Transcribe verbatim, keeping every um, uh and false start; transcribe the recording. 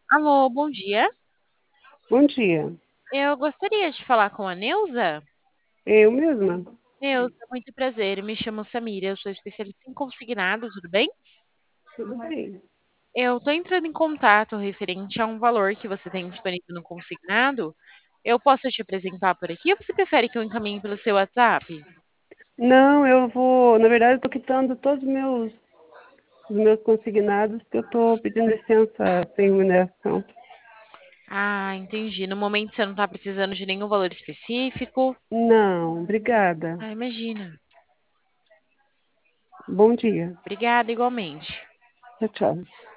Alô, bom dia. Bom dia. Eu gostaria de falar com a Neuza. Eu mesma? Neuza, muito prazer. Me chamo Samira, eu sou especialista em consignado, tudo bem? Tudo bem. Eu estou entrando em contato referente a um valor que você tem disponível no consignado. Eu posso te apresentar por aqui ou você prefere que eu encaminhe pelo seu WhatsApp? Não, eu vou. Na verdade, eu estou quitando todos os meus, os meus consignados, porque eu estou pedindo licença sem remuneração. Ah, entendi. No momento você não está precisando de nenhum valor específico. Não, obrigada. Ah, imagina. Bom dia. Obrigada, igualmente. Tchau, tchau.